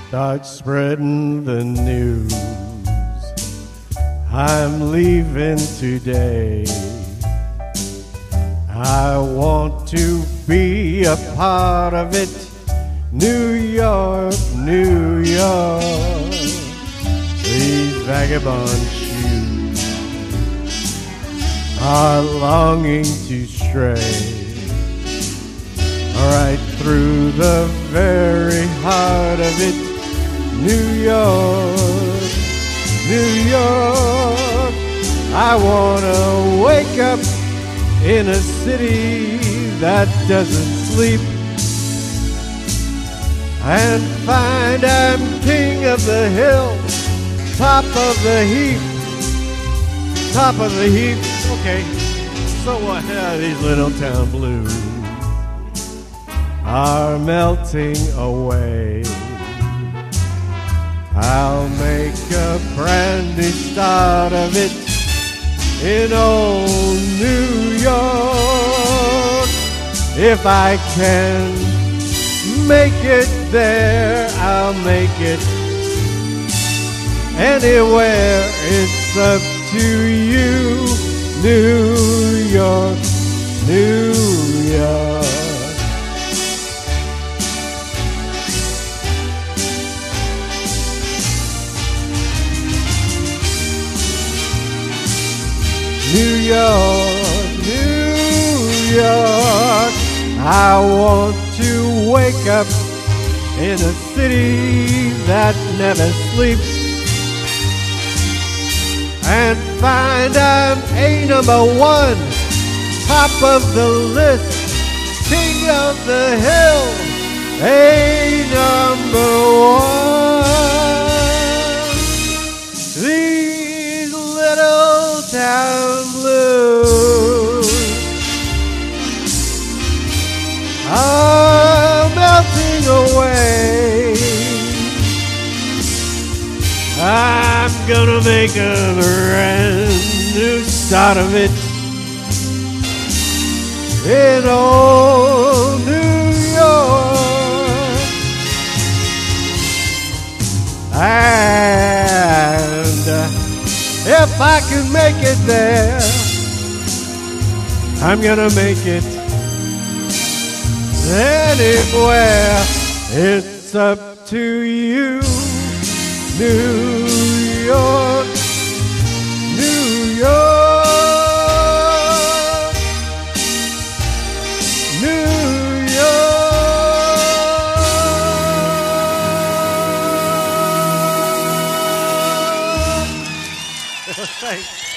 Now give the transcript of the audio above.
Start spreading the news. I'm leaving today. I want to be a part of it. New York, New York. These vagabond shoes are longing to stray right through the very heart of it. New York, New York. I wanna wake up in a city that doesn't sleep and find I'm king of the hill, top of the heap, top of the heap. Okay, so what? These little town blues are melting away. I'll make a brand new start of it in old New York. If I can make it there, I'll make it anywhere. It's up to you. New York, New York. New York, New York. I want to wake up in a city that never sleeps and find I'm a number one, top of the list, king of the hill, a number one. These little town blues are melting away. I'm gonna make a brand new start of it in old New York. And if I can make it there, I'm gonna make it anywhere. It's up to you. New York, New York, New York. Thanks.